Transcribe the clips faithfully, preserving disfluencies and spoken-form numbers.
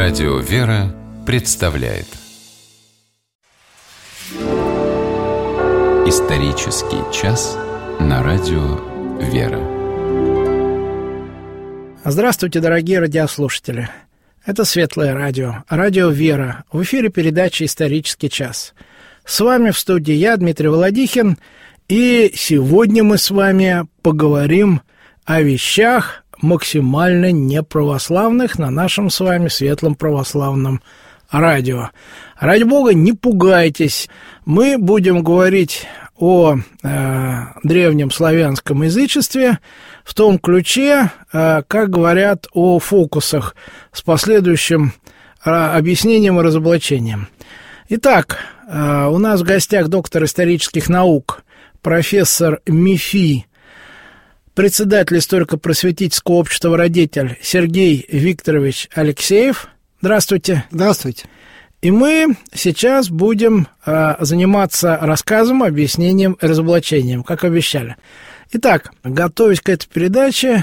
Радио «Вера» представляет Исторический час на Радио «Вера». Здравствуйте, дорогие радиослушатели. Это Светлое радио, Радио «Вера». В эфире передача «Исторический час». С вами в студии я, Дмитрий Володихин, и сегодня мы с вами поговорим о вещах максимально неправославных на нашем с вами светлом православном радио. Ради Бога, не пугайтесь. Мы будем говорить о э, древнем славянском язычестве в том ключе, э, как говорят о фокусах с последующим э, объяснением и разоблачением. Итак, э, у нас в гостях доктор исторических наук, профессор МИФИ, председатель историко-просветительского общества «Родитель» Сергей Викторович Алексеев. Здравствуйте. Здравствуйте. И мы сейчас будем э, заниматься рассказом, объяснением и разоблачением, как обещали. Итак, готовясь к этой передаче,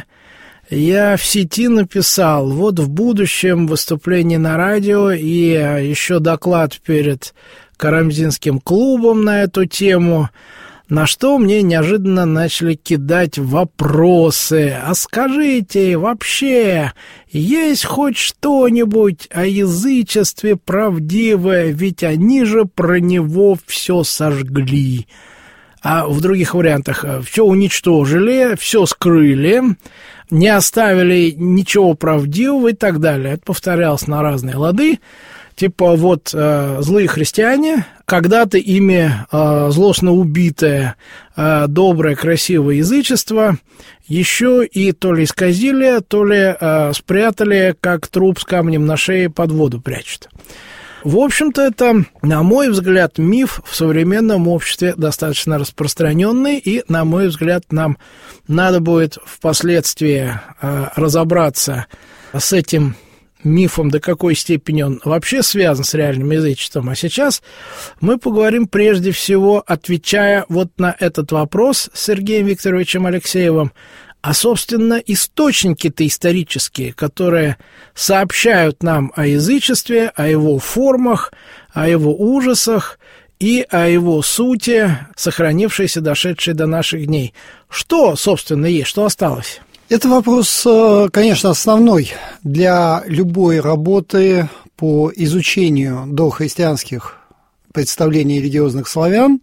я в сети написал, вот в будущем выступление на радио и еще доклад перед Карамзинским клубом на эту тему, на что мне неожиданно начали кидать вопросы. А скажите, вообще, есть хоть что-нибудь о язычестве правдивое? Ведь они же про него все сожгли. А в других вариантах все уничтожили, все скрыли, не оставили ничего правдивого и так далее. Это повторялось на разные лады. Типа вот э, злые христиане, когда-то ими э, злостно убитое э, доброе, красивое язычество еще и то ли исказили, то ли э, спрятали, как труп с камнем на шее под воду прячут. В общем-то, это, на мой взгляд, миф в современном обществе достаточно распространенный, и, на мой взгляд, нам надо будет впоследствии э, разобраться с этим мифом, до какой степени он вообще связан с реальным язычеством. А сейчас мы поговорим прежде всего, отвечая вот на этот вопрос с Сергеем Викторовичем Алексеевым, а, собственно, источники-то исторические, которые сообщают нам о язычестве, о его формах, о его ужасах и о его сути, сохранившейся, дошедшей до наших дней. Что, собственно, есть, что осталось? Это вопрос, конечно, основной для любой работы по изучению дохристианских представлений религиозных славян.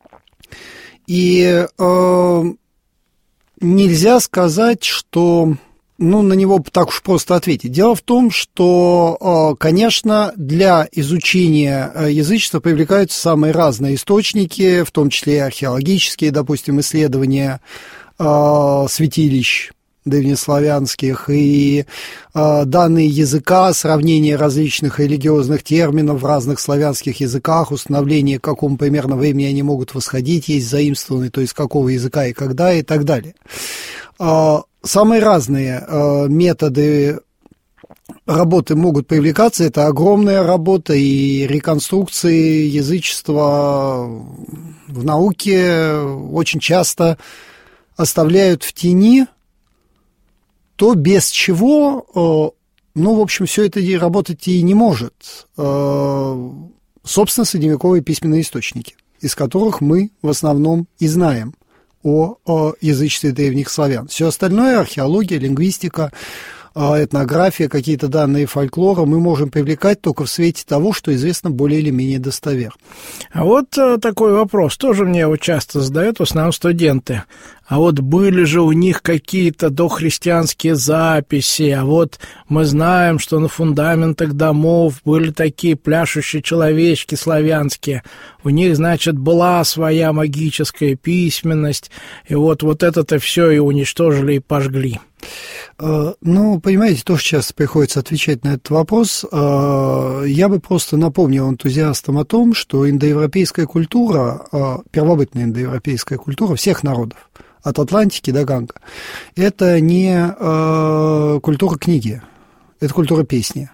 И э, нельзя сказать, что ну, на него так уж просто ответить. Дело в том, что, конечно, для изучения язычества привлекаются самые разные источники, в том числе и археологические, допустим, исследования э, святилищ древнеславянских, и э, данные языка, сравнение различных религиозных терминов в разных славянских языках, установление, к какому примерно времени они могут восходить, есть заимствованные, то есть какого языка и когда, и так далее. Э, самые разные э, методы работы могут привлекаться, это огромная работа, и реконструкции язычества в науке очень часто оставляют в тени то, без чего, ну, в общем, все это и работать и не может. Собственно, средневековые письменные источники, из которых мы в основном и знаем о, о язычестве древних славян. Все остальное, археология, лингвистика, этнография, какие-то данные фольклора мы можем привлекать только в свете того, что известно более или менее достоверно. А вот такой вопрос тоже мне его часто задают, в основном студенты. А вот были же у них какие-то дохристианские записи, а вот мы знаем, что на фундаментах домов были такие пляшущие человечки славянские, у них, значит, была своя магическая письменность, и вот, вот это-то все и уничтожили, и пожгли. Ну, понимаете, тоже сейчас приходится отвечать на этот вопрос. Я бы просто напомнил энтузиастам о том, что индоевропейская культура, первобытная индоевропейская культура всех народов, от Атлантики до Ганга, это не культура книги, это культура песни.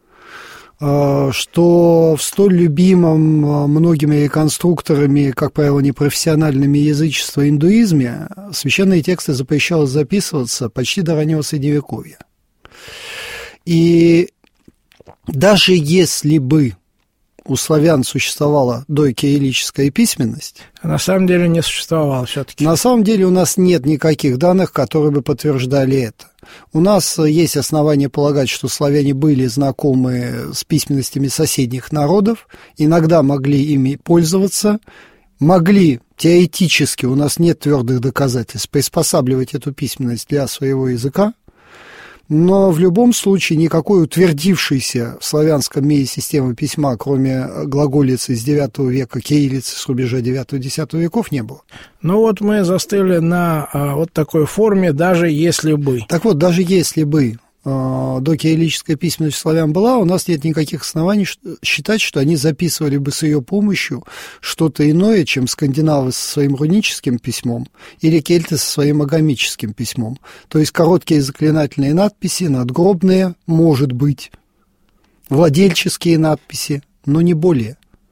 Что в столь любимом многими реконструкторами, как правило, непрофессиональными язычества индуизме, священные тексты запрещалось записываться почти до раннего Средневековья. И даже если бы у славян существовала докириллическая письменность, на самом деле не существовало все-таки. На самом деле у нас нет никаких данных, которые бы подтверждали это. У нас есть основания полагать, что славяне были знакомы с письменностями соседних народов, иногда могли ими пользоваться, могли теоретически, у нас нет твердых доказательств, приспосабливать эту письменность для своего языка, но в любом случае никакой утвердившейся в славянском мире системы письма, кроме глаголицы из девятого века, кириллицы с рубежа девятого-десятого веков, не было. Ну вот мы застыли на а, вот такой форме, даже если бы. Так вот, даже если бы а, докириллическая письменность славян была, у нас нет никаких оснований считать, что они записывали бы с ее помощью что-то иное, чем скандинавы со своим руническим письмом или кельты со своим агамическим письмом. То есть короткие заклинательные надписи, надгробные, может быть, владельческие надписи, но не более.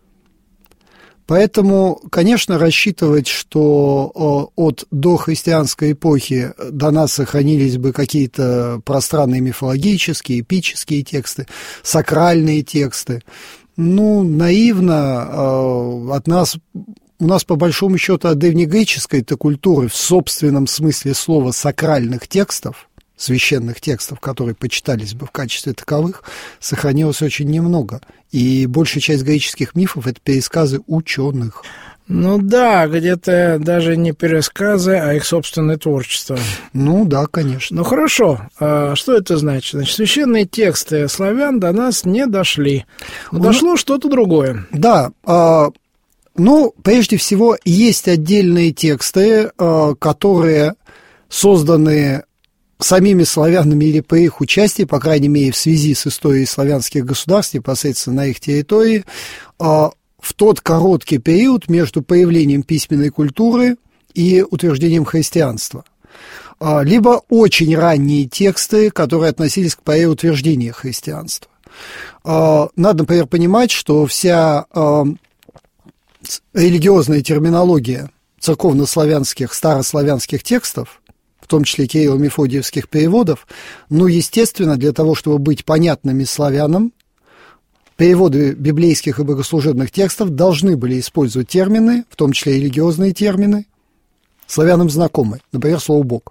Поэтому, конечно, рассчитывать, что от дохристианской эпохи до нас сохранились бы какие-то пространные мифологические, эпические тексты, сакральные тексты, ну, наивно от нас, у нас, по большому счету, от древнегреческой-то культуры в собственном смысле слова сакральных текстов, священных текстов, которые почитались бы в качестве таковых, сохранилось очень немного. И большая часть греческих мифов – это пересказы ученых. Ну да, где-то даже не пересказы, а их собственное творчество. Ну да, конечно. Ну хорошо, а что это значит? Значит, священные тексты славян до нас не дошли. Но дошло ну, что-то другое. Да, а, ну, прежде всего, есть отдельные тексты, а, которые созданы самими славянами или по их участии, по крайней мере, в связи с историей славянских государств, непосредственно на их территории, в тот короткий период между появлением письменной культуры и утверждением христианства. Либо очень ранние тексты, которые относились к поре утверждения христианства. Надо, например, понимать, что вся религиозная терминология церковнославянских, старославянских текстов, в том числе кирилло-мефодиевских переводов, ну, естественно, для того, чтобы быть понятными славянам, переводы библейских и богослужебных текстов должны были использовать термины, в том числе религиозные термины, славянам знакомые, например, слово «Бог».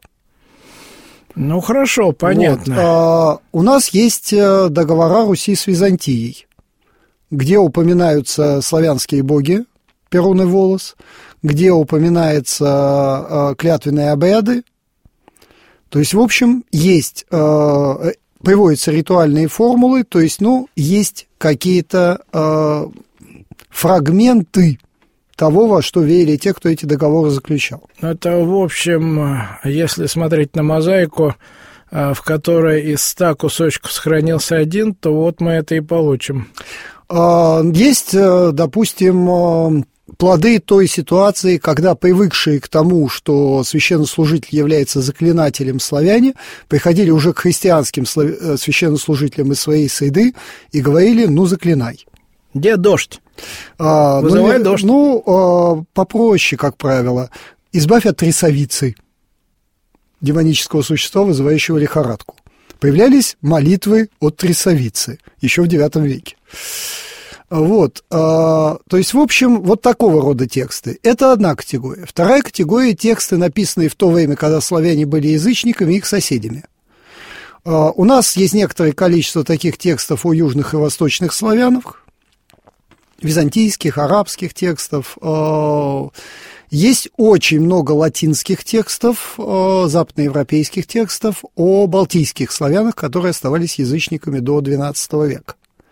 Ну, хорошо, понятно. Вот. А, у нас есть договора Руси с Византией, где упоминаются славянские боги, Перун и Волос, где упоминаются клятвенные обряды. То есть, в общем, есть, э, приводятся ритуальные формулы, то есть, ну, есть какие-то э, фрагменты того, во что верили те, кто эти договоры заключал. Это, в общем, если смотреть на мозаику, в которой из ста кусочков сохранился один, то вот мы это и получим. Есть, допустим, плоды той ситуации, когда привыкшие к тому, что священнослужитель является заклинателем славяне, приходили уже к христианским священнослужителям из своей среды и говорили: ну, заклинай. Где дождь? А, Вызывай ну, дождь. Ну, а, попроще, как правило. Избавь от трясовицы, демонического существа, вызывающего лихорадку. Появлялись молитвы от трясовицы еще в девятом веке. Вот, а, то есть, в общем, вот такого рода тексты. Это одна категория. Вторая категория – тексты, написанные в то время, когда славяне были язычниками и их соседями. А, у нас есть некоторое количество таких текстов о южных и восточных славянах, византийских, арабских текстов. А, есть очень много латинских текстов, а, западноевропейских текстов о балтийских славянах, которые оставались язычниками до двенадцатого века.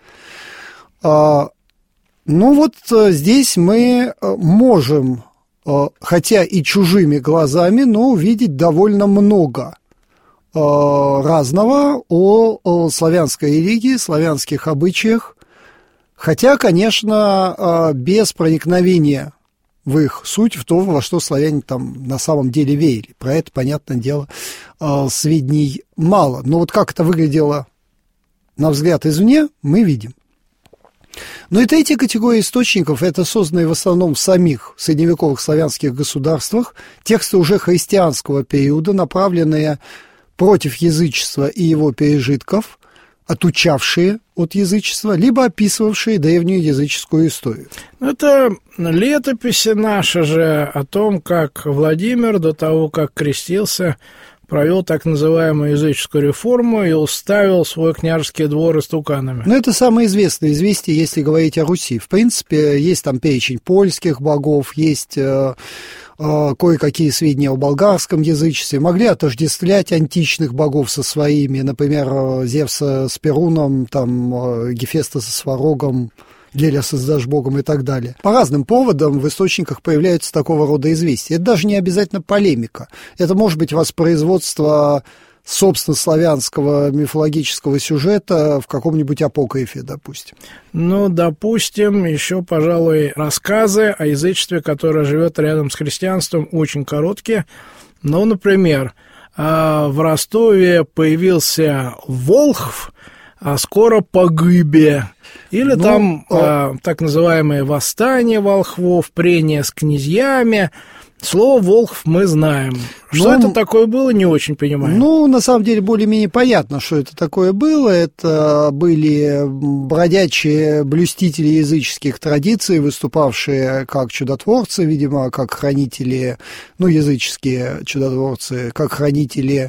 Ну вот здесь мы можем, хотя и чужими глазами, но увидеть довольно много разного о славянской религии, славянских обычаях, хотя, конечно, без проникновения в их суть, в то, во что славяне там на самом деле верили. Про это, понятное дело, сведений мало. Но вот как это выглядело, на взгляд извне, мы видим. Но и третья категория источников – это созданные в основном в самих средневековых славянских государствах тексты уже христианского периода, направленные против язычества и его пережитков, отучавшие от язычества, либо описывавшие древнюю языческую историю. Это летописи наши же о том, как Владимир до того, как крестился, провел так называемую языческую реформу и уставил свой княжеский двор истуканами. Ну, это самое известное известие, если говорить о Руси. В принципе, есть там перечень польских богов, есть э, э, кое-какие сведения о болгарском язычестве. Могли отождествлять античных богов со своими, например, Зевса с Перуном, там, э, Гефеста со Сварогом, Гелиоса с Дашбогом и так далее. По разным поводам в источниках появляются такого рода известия. Это даже не обязательно полемика. Это может быть воспроизводство собственно славянского мифологического сюжета в каком-нибудь апокрифе, допустим. Ну, допустим, еще, пожалуй, рассказы о язычестве, которое живет рядом с христианством, очень короткие. Ну, например, в Ростове появился Волхв, а скоро погибе. Или ну, там а... так называемые восстания волхвов, прения с князьями. Слово «волхв» мы знаем. Что ну, это такое было, не очень понимаю. Ну, на самом деле, более-менее понятно, что это такое было. Это были бродячие блюстители языческих традиций, выступавшие как чудотворцы, видимо, как хранители, ну, языческие чудотворцы, как хранители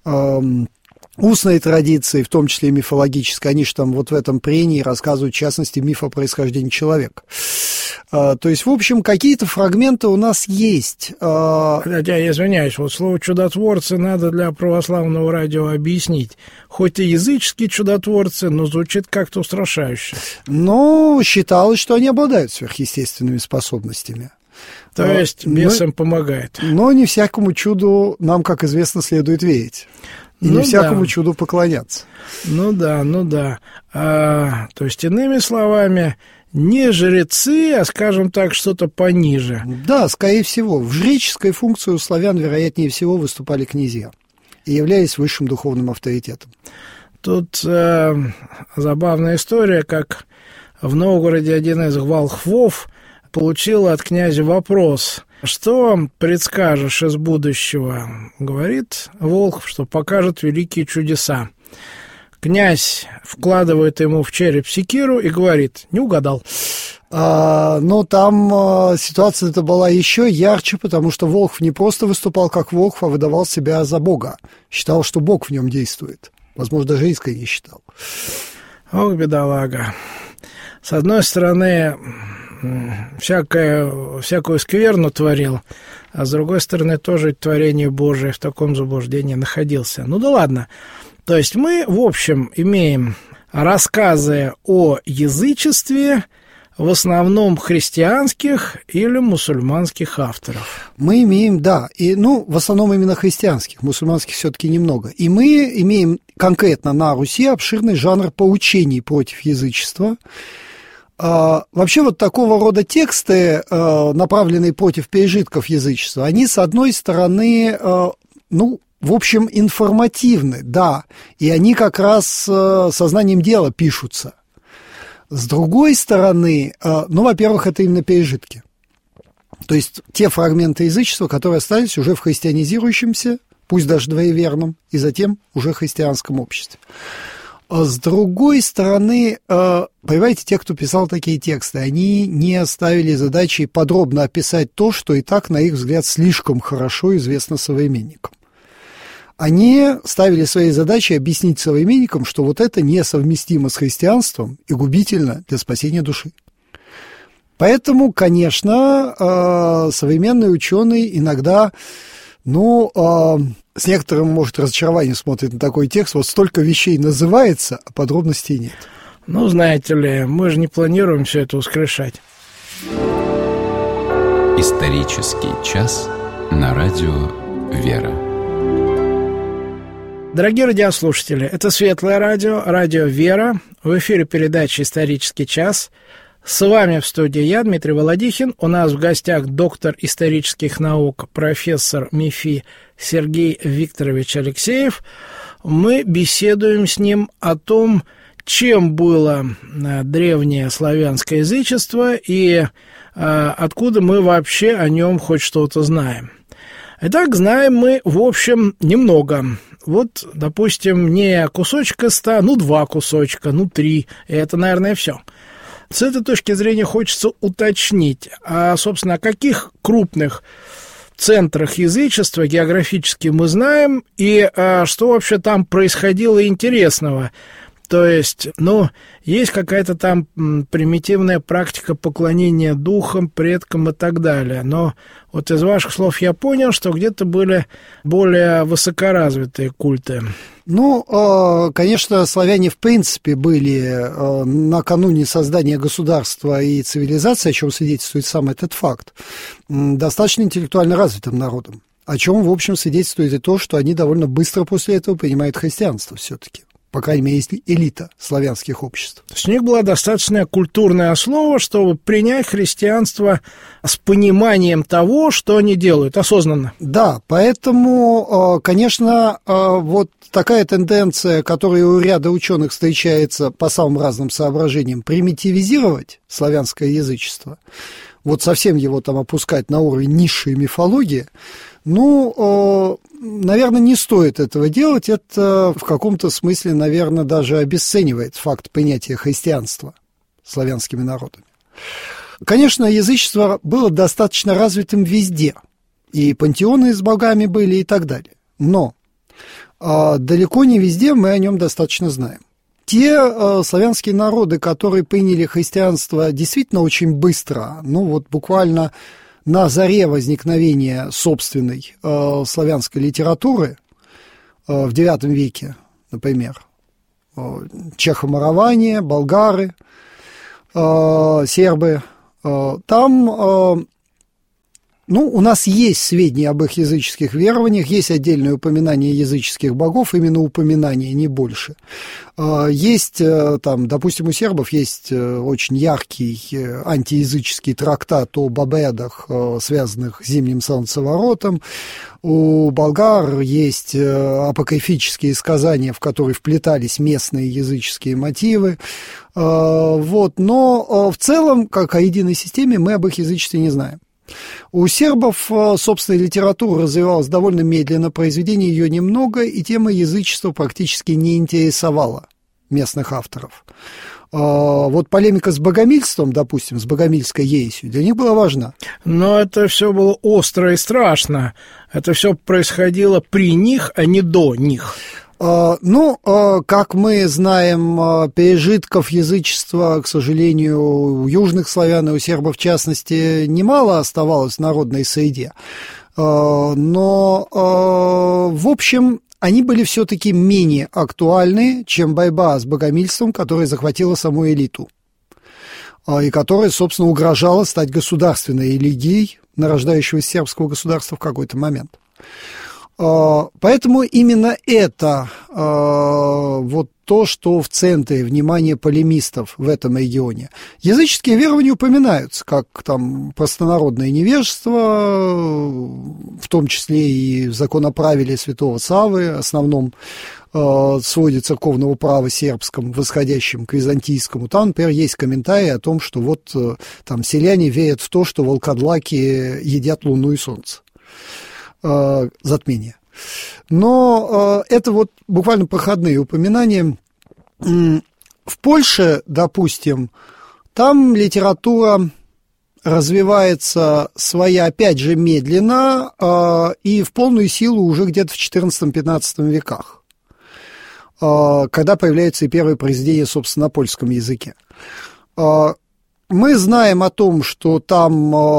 эм, устной традиции, в том числе и мифологической. Они же там вот в этом прении рассказывают, в частности, миф о происхождении человека. А, то есть, в общем, какие-то фрагменты у нас есть. А... Хотя, я извиняюсь, вот слово «чудотворцы» надо для православного радио объяснить. Хоть и языческие чудотворцы, но звучит как-то устрашающе. Ну, считалось, что они обладают сверхъестественными способностями. То а, есть, бес но, им помогает. Но не всякому чуду нам, как известно, следует верить. И ну, не всякому да. чуду поклоняться. Ну да, ну да. А, то есть, иными словами, не жрецы, а, скажем так, что-то пониже. Да, скорее всего. В жреческой функции у славян, вероятнее всего, выступали князья и являлись высшим духовным авторитетом. Тут э, забавная история, как в Новгороде один из волхвов получил от князя вопрос: что предскажешь из будущего? Говорит волхв, что покажет великие чудеса. Князь вкладывает ему в череп секиру и говорит: не угадал. А, но там а, ситуация-то была еще ярче, потому что волхв не просто выступал как волхв, а выдавал себя за бога. Считал, что бог в нем действует. Возможно, даже искренне считал. Ох, бедолага. С одной стороны, всякое, всякую скверну творил, а с другой стороны, тоже творение Божие в таком заблуждении находился. Ну да ладно. То есть мы, в общем, имеем рассказы о язычестве, в основном христианских или мусульманских авторов. Мы имеем, да, и, ну, в основном именно христианских, мусульманских все-таки немного. И мы имеем конкретно на Руси обширный жанр поучений против язычества. А, вообще вот такого рода тексты, а, направленные против пережитков язычества, они, с одной стороны, а, ну, в общем, информативны, да, и они как раз а, сознанием дела пишутся. С другой стороны, ну, во-первых, это именно пережитки. То есть те фрагменты язычества, которые остались уже в христианизирующемся, пусть даже двоеверном, и затем уже христианском обществе. С другой стороны, понимаете, те, кто писал такие тексты, они не оставили задачей подробно описать то, что и так, на их взгляд, слишком хорошо известно современникам. Они ставили своей задачей объяснить современникам, что вот это несовместимо с христианством и губительно для спасения души. Поэтому, конечно, современный ученый иногда, ну, с некоторым, может, разочарованием смотрит на такой текст. Вот столько вещей называется, а подробностей нет. Ну, знаете ли, мы же не планируем все это воскрешать. Исторический час на радио «Вера». Дорогие радиослушатели, это Светлое радио, радио «Вера». В эфире передача «Исторический час». С вами в студии я, Дмитрий Володихин. У нас в гостях доктор исторических наук, профессор МИФИ Сергей Викторович Алексеев. Мы беседуем с ним о том, чем было древнее славянское язычество и а, откуда мы вообще о нем хоть что-то знаем. Итак, знаем мы, в общем, немного. вот, допустим, не кусочка ста, ну, два кусочка, ну, три, и это, наверное, все. С этой точки зрения хочется уточнить, а, собственно, о каких крупных центрах язычества географически мы знаем, и а, что вообще там происходило интересного. То есть, ну, есть какая-то там примитивная практика поклонения духам, предкам и так далее. Но вот из ваших слов я понял, что где-то были более высокоразвитые культы. Ну, конечно, славяне в принципе были накануне создания государства и цивилизации, о чем свидетельствует сам этот факт, достаточно интеллектуально развитым народом. О чем, в общем, свидетельствует и то, что они довольно быстро после этого принимают христианство все-таки. По крайней мере, есть элита славянских обществ. То есть у них была достаточная культурная основа, чтобы принять христианство с пониманием того, что они делают, осознанно. Да, поэтому, конечно, вот такая тенденция, которая у ряда ученых встречается по самым разным соображениям, примитивизировать славянское язычество, вот совсем его там опускать на уровень низшей мифологии, ну, наверное, не стоит этого делать. Это в каком-то смысле, наверное, даже обесценивает факт принятия христианства славянскими народами. Конечно, язычество было достаточно развитым везде. И пантеоны с богами были и так далее. Но далеко не везде мы о нем достаточно знаем. Те славянские народы, которые приняли христианство действительно очень быстро, ну вот буквально на заре возникновения собственной э, славянской литературы э, в девятом веке, например, э, чехо-мораване, болгары, э, сербы, э, там, э, ну, у нас есть сведения об их языческих верованиях, есть отдельное упоминание языческих богов, именно упоминание, не больше. Есть, там, допустим, у сербов есть очень яркий антиязыческий трактат о бабедах, связанных с зимним солнцеворотом. У болгар есть апокрифические сказания, в которые вплетались местные языческие мотивы. Вот. Но в целом, как о единой системе, мы об их язычестве не знаем. У сербов собственная литература развивалась довольно медленно, произведений ее немного, и тема язычества практически не интересовала местных авторов. Вот полемика с богомильством, допустим, с богомильской ересью, для них была важна. Но это все было остро и страшно. Это все происходило при них, а не до них. Ну, как мы знаем, пережитков язычества, к сожалению, у южных славян и у сербов, в частности, немало оставалось в народной среде. Но, в общем, они были все-таки менее актуальны, чем борьба с богомильством, которая захватила саму элиту, и которая, собственно, угрожала стать государственной религией нарождающегося сербского государства в какой-то момент. Поэтому именно это вот то, что в центре внимания полемистов в этом регионе. Языческие верования упоминаются, как там простонародное невежество, в том числе и в законоправиле святого Саввы, основном своде церковного права сербском, восходящем к византийскому. Там, например, есть комментарий о том, что вот там селяне верят в то, что волкодлаки едят луну и солнце. Затмение. Но э, это вот буквально проходные упоминания. В Польше, допустим, там литература развивается своя, опять же, медленно э, и в полную силу уже где-то в четырнадцатом-пятнадцатом веках, э, когда появляются и первые произведения, собственно, на польском языке. Э, Мы знаем о том, что там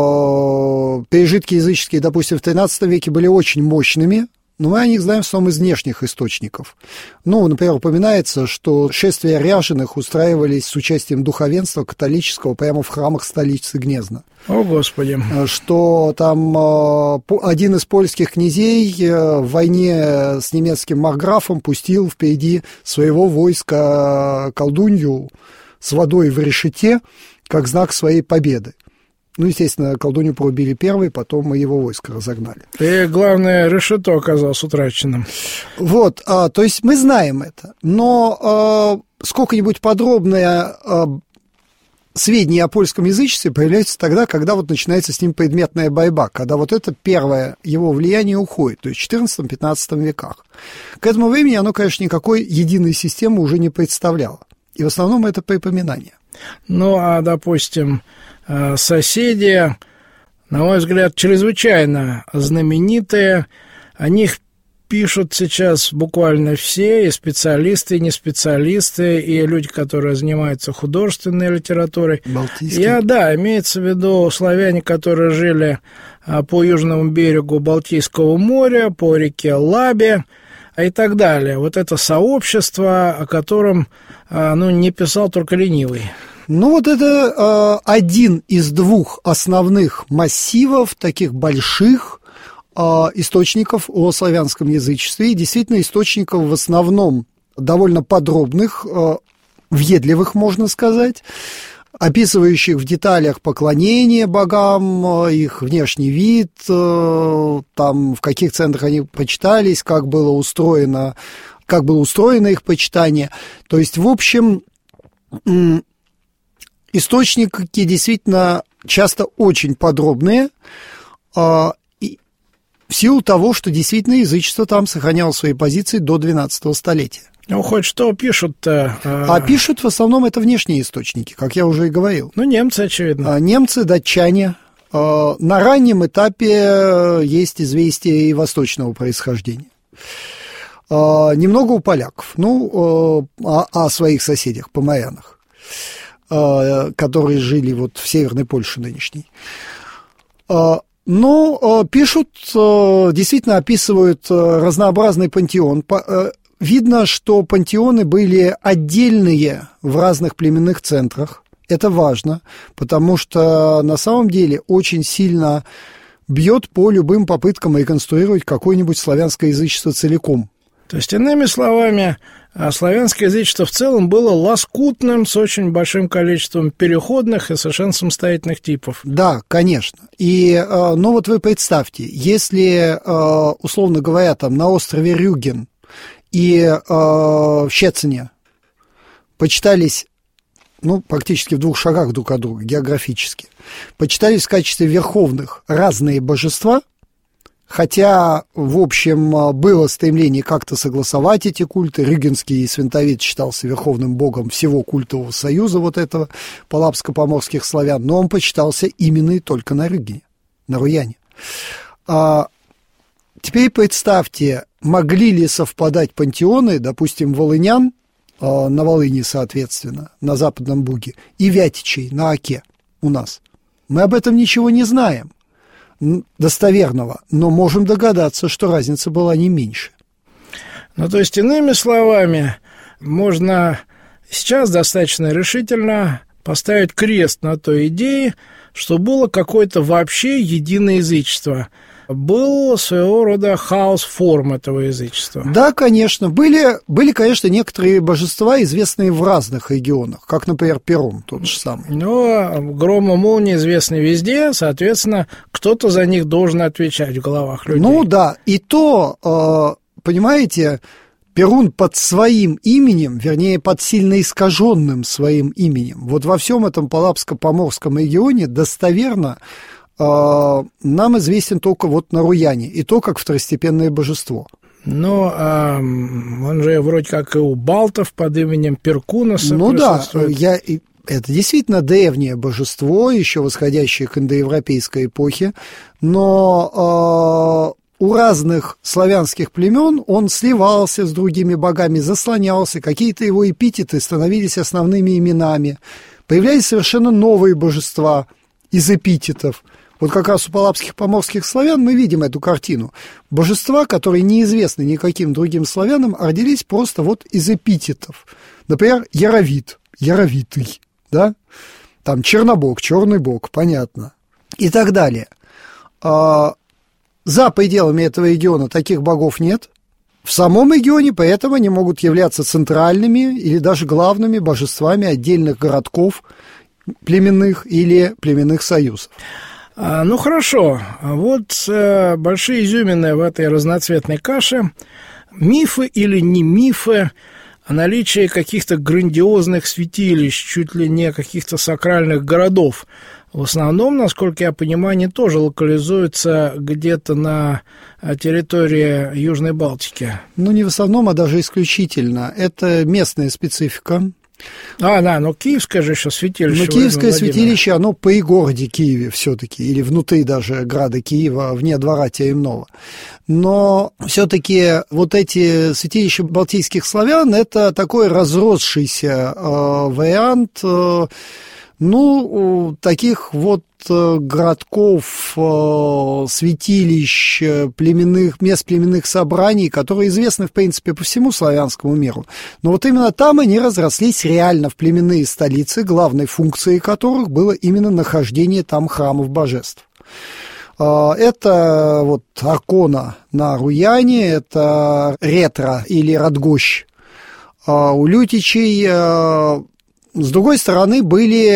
э, пережитки языческие, допустим, в тринадцатом веке были очень мощными, но мы о них знаем в основном из внешних источников. Ну, например, упоминается, что шествия ряженых устраивались с участием духовенства католического прямо в храмах столицы Гнезна. О, Господи! Что там э, один из польских князей э, в войне с немецким маркграфом пустил впереди своего войска колдунью с водой в решете, как знак своей победы. Ну, естественно, колдунью порубили первой, потом мы его войско разогнали. И, главное, решето оказалось утраченным. Вот, а, то есть мы знаем это, но а, сколько-нибудь подробное а, сведения о польском язычестве появляются тогда, когда вот начинается с ним предметная борьба, когда вот это первое его влияние уходит, то есть в четырнадцатом-пятнадцатом веках. К этому времени оно, конечно, никакой единой системы уже не представляло. И в основном это припоминания. Ну, а, допустим, соседи, на мой взгляд, чрезвычайно знаменитые, о них пишут сейчас буквально все, и специалисты, и не специалисты, и люди, которые занимаются художественной литературой. Балтийский. Я, да, имеется в виду славяне, которые жили по южному берегу Балтийского моря, по реке Лабе и так далее. Вот это сообщество, о котором, ну, не писал только ленивый. Ну, вот это э, один из двух основных массивов, таких больших, источников о славянском язычестве, и действительно источников в основном довольно подробных, въедливых, можно сказать, описывающих в деталях поклонение богам, их внешний вид, там, в каких центрах они почитались, как было устроено, как было устроено их почитание. То есть, в общем, источники действительно часто очень подробные, в силу того, что действительно язычество там сохраняло свои позиции до двенадцатого столетия. Ну, хоть что пишут-то? А пишут в основном это внешние источники, как я уже и говорил. Ну, немцы, очевидно. Немцы, датчане. На раннем этапе есть известия и восточного происхождения. Немного у поляков, ну, о, о своих соседях, поморянах, которые жили вот в Северной Польше нынешней. Но пишут, действительно описывают разнообразный пантеон. Видно, что пантеоны были отдельные в разных племенных центрах. Это важно, потому что на самом деле очень сильно бьет по любым попыткам реконструировать какое-нибудь славянское язычество целиком. То есть, иными словами, славянское язычество в целом было лоскутным, с очень большим количеством переходных и совершенно самостоятельных типов. Да, конечно. И, ну вот вы представьте, если, условно говоря, там на острове Рюген и в Щецине почитались, ну, практически в двух шагах друг от друга, географически, почитались в качестве верховных разные божества, хотя, в общем, было стремление как-то согласовать эти культы. Рюгенский святовид считался верховным богом всего культового союза вот этого полапско-поморских славян, но он почитался именно и только на Рюгене, на Руяне. А теперь представьте, могли ли совпадать пантеоны, допустим, волынян, на Волыни, соответственно, на Западном Буге, и вятичей на Оке у нас. Мы об этом ничего не знаем достоверного, но можем догадаться, что разница была не меньше. Ну, то есть, иными словами, можно сейчас достаточно решительно поставить крест на той идее, что было какое-то вообще единое язычество. Был своего рода хаос форм этого язычества. Да, конечно. Были, были, конечно, некоторые божества, известные в разных регионах, как, например, Перун, тот же самый. Но гром и молния известны везде, соответственно, кто-то за них должен отвечать в головах людей. Ну да, и то, понимаете, Перун под своим именем, вернее, под сильно искаженным своим именем, вот во всем этом Полапско-Поморском регионе достоверно нам известен только вот на Руяне, и то как второстепенное божество. Но а, он же вроде как и у балтов под именем Перкуноса. Ну да, я, это действительно древнее божество, еще восходящее к индоевропейской эпохе, но э, у разных славянских племен он сливался с другими богами, заслонялся, какие-то его эпитеты становились основными именами, появлялись совершенно новые божества из эпитетов. Вот как раз у полапских поморских славян мы видим эту картину. Божества, которые неизвестны никаким другим славянам, родились просто вот из эпитетов. Например, Яровит, Яровитый, да? Там Чернобог, Черный бог, понятно. И так далее. За пределами этого региона таких богов нет. В самом регионе поэтому они могут являться центральными или даже главными божествами отдельных городков, племенных или племенных союзов. А, ну, хорошо. Вот э, большие изюмины в этой разноцветной каше. Мифы или не мифы о наличии каких-то грандиозных святилищ, чуть ли не каких-то сакральных городов. В основном, насколько я понимаю, они тоже локализуются где-то на территории Южной Балтики. Ну, не в основном, а даже исключительно. Это местная специфика. А, да, но киевское же еще святилище. Но киевское святилище, оно при городе Киеве все-таки, или внутри даже града Киева, вне двора Теремнова. Но все-таки вот эти святилища балтийских славян, это такой разросшийся э, вариант, э, ну, таких вот городков, святилищ, племенных, мест племенных собраний, которые известны, в принципе, по всему славянскому миру. Но вот именно там они разрослись реально в племенные столицы, главной функцией которых было именно нахождение там храмов божеств. Это вот Аркона на Руяне, это Ретра или Радгощ у Лютичей. С другой стороны, были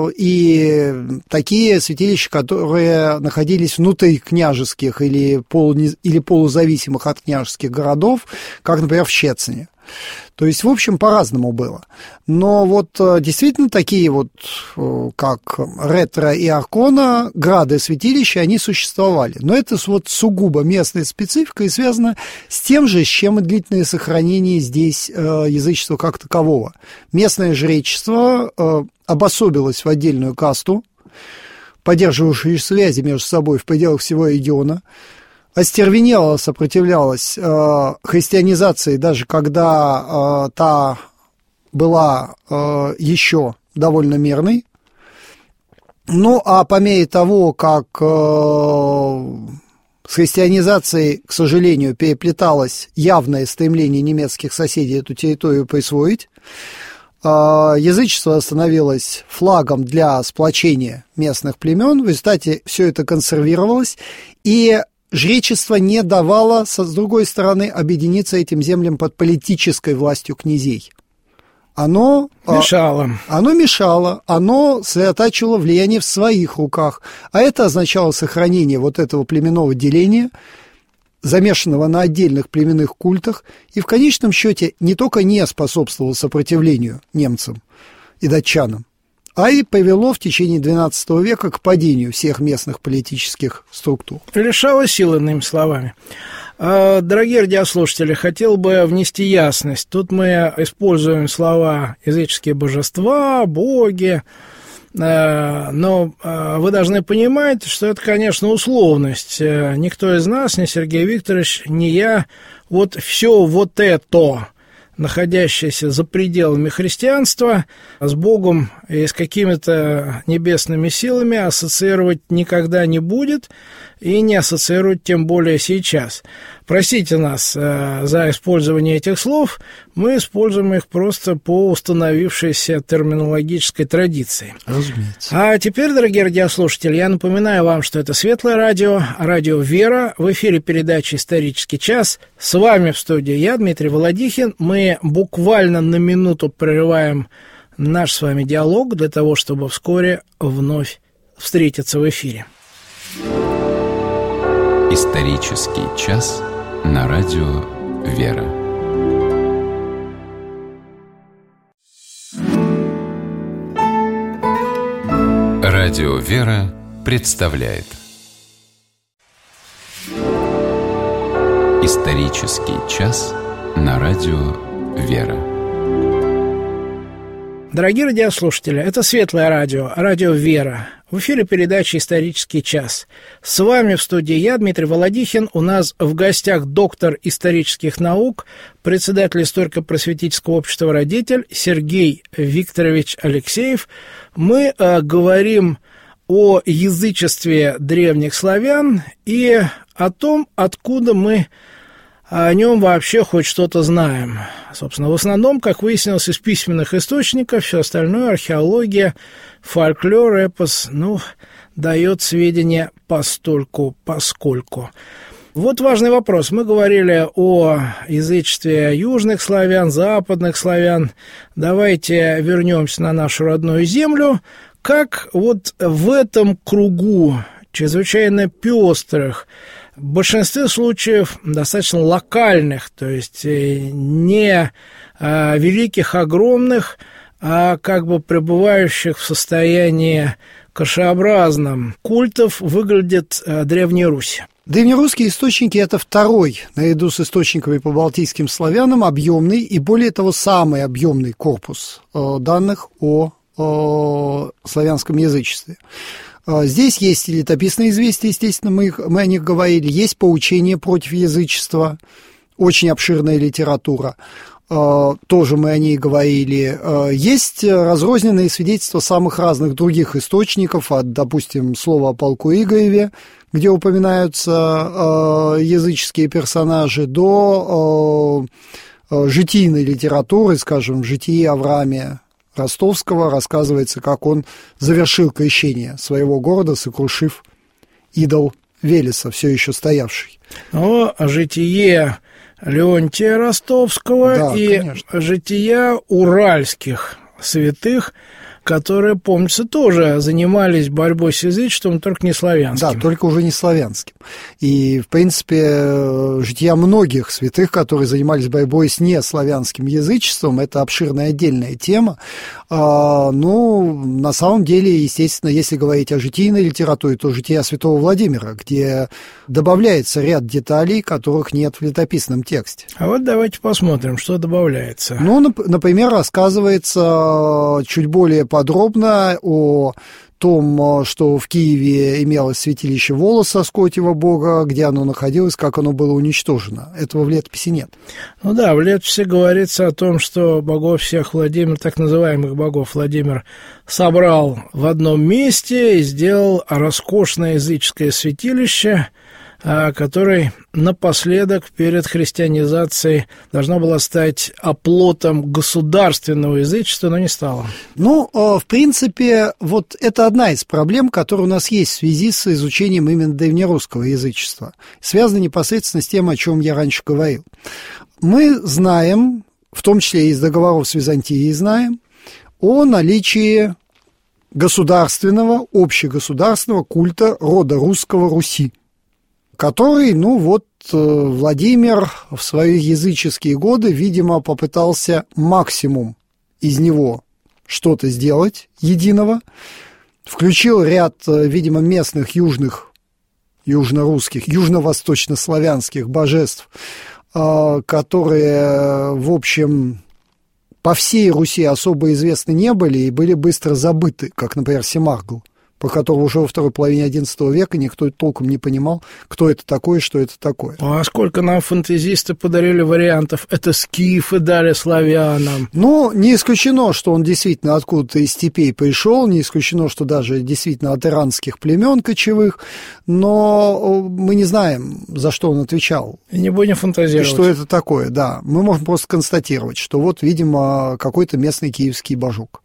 и такие святилища, которые находились внутри княжеских или, полу, или полузависимых от княжеских городов, как, например, в Щецине. То есть, в общем, по-разному было. Но вот действительно такие вот, как Ретра и Аркона, грады святилища, они существовали. Но это вот сугубо местная специфика и связано с тем же, с чем и длительное сохранение здесь язычества как такового. Местное жречество обособилось в отдельную касту, поддерживающую связи между собой в пределах всего региона, остервенело сопротивлялась э, христианизации, даже когда э, та была э, еще довольно мирной. Ну, а по мере того, как э, с христианизацией, к сожалению, переплеталось явное стремление немецких соседей эту территорию присвоить, э, язычество становилось флагом для сплочения местных племен. В результате все это консервировалось, и жречество не давало, с другой стороны, объединиться этим землям под политической властью князей. Оно мешало. Оно мешало, оно сосредотачивало влияние в своих руках. А это означало сохранение вот этого племенного деления, замешанного на отдельных племенных культах, и в конечном счете не только не способствовало сопротивлению немцам и датчанам, а и повело в течение двенадцатого века к падению всех местных политических структур. Лишало силы, иными словами. Дорогие радиослушатели, хотел бы внести ясность. Тут мы используем слова языческие божества, боги, но вы должны понимать, что это, конечно, условность. Никто из нас, ни Сергей Викторович, ни я, вот все вот это, находящееся за пределами христианства, с Богом и с какими-то небесными силами ассоциировать никогда не будет и не ассоциирует тем более сейчас. Простите нас э, за использование этих слов, мы используем их просто по установившейся терминологической традиции. Разумеется. А теперь, дорогие радиослушатели, я напоминаю вам, что это Светлое радио, радио «Вера», в эфире передачи «Исторический час». С вами в студии я, Дмитрий Володихин. Мы буквально на минуту прерываем наш с вами диалог для того, чтобы вскоре вновь встретиться в эфире. Исторический час на радио «Вера». Радио «Вера» представляет Исторический час на радио «Вера». Дорогие радиослушатели, это Светлое радио, радио «Вера». В эфире передача «Исторический час». С вами в студии я, Дмитрий Володихин. У нас в гостях доктор исторических наук, председатель историко-просветительского общества «Родитель» Сергей Викторович Алексеев. Мы э, говорим о язычестве древних славян и о том, откуда мы о нем вообще хоть что-то знаем. Собственно, в основном, как выяснилось, из письменных источников, все остальное, археология, фольклор, эпос, ну, дает сведения постольку-поскольку. Вот важный вопрос. Мы говорили о язычестве южных славян, западных славян. Давайте вернемся на нашу родную землю. Как вот в этом кругу чрезвычайно пестрых, в большинстве случаев достаточно локальных, то есть не а, великих, огромных, а как бы пребывающих в состоянии кашеобразном культов выглядит а, Древняя Русь? Древнерусские источники – это второй, наряду с источниками по балтийским славянам, объемный и, более того, самый объемный корпус э, данных о, о славянском язычестве. Э, здесь есть и летописные известия, естественно, мы, их, мы о них говорили, есть поучение против язычества, очень обширная литература. Тоже мы о ней говорили. Есть разрозненные свидетельства самых разных других источников, от, допустим, слова о полку Игореве, где упоминаются языческие персонажи, до житийной литературы, скажем, в житии Авраамия Ростовского рассказывается, как он завершил крещение своего города, сокрушив идол Велеса, все еще стоявший. О, житие Леонтия Ростовского, да, и конечно, жития уральских святых, которые, помнится, тоже занимались борьбой с язычеством, только не славянским. Да, только уже не славянским. И, в принципе, жития многих святых, которые занимались борьбой с неславянским язычеством, это обширная отдельная тема. А, ну, на самом деле, естественно, если говорить о житийной литературе, то жития святого Владимира, где добавляется ряд деталей, которых нет в летописном тексте. А вот давайте посмотрим, что добавляется. Ну, например, рассказывается чуть более подробно о том, что в Киеве имелось святилище Волоса, Скотьего бога, где оно находилось, как оно было уничтожено. Этого в летописи нет. Ну да, в летописи говорится о том, что богов всех Владимир, так называемых богов Владимир, собрал в одном месте и сделал роскошное языческое святилище, который напоследок перед христианизацией должна была стать оплотом государственного язычества, но не стала. Ну, в принципе, вот это одна из проблем, которые у нас есть в связи с изучением именно древнерусского язычества. Связана непосредственно с тем, о чем я раньше говорил. Мы знаем, в том числе из договоров с Византией знаем, о наличии государственного, общегосударственного культа рода русского Руси, который, ну вот, Владимир в свои языческие годы, видимо, попытался максимум из него что-то сделать единого, включил ряд, видимо, местных южных, южно-русских, южно-восточнославянских божеств, которые, в общем, по всей Руси особо известны не были и были быстро забыты, как, например, Семаргл, по которому уже во второй половине одиннадцатого века никто толком не понимал, кто это такой и что это такое. А сколько нам фантазисты подарили вариантов? Это скифы дали славянам. Ну, не исключено, что он действительно откуда-то из степей пришел, не исключено, что даже действительно от иранских племен кочевых, но мы не знаем, за что он отвечал. И не будем фантазировать. И что это такое, да. Мы можем просто констатировать, что вот, видимо, какой-то местный киевский божок,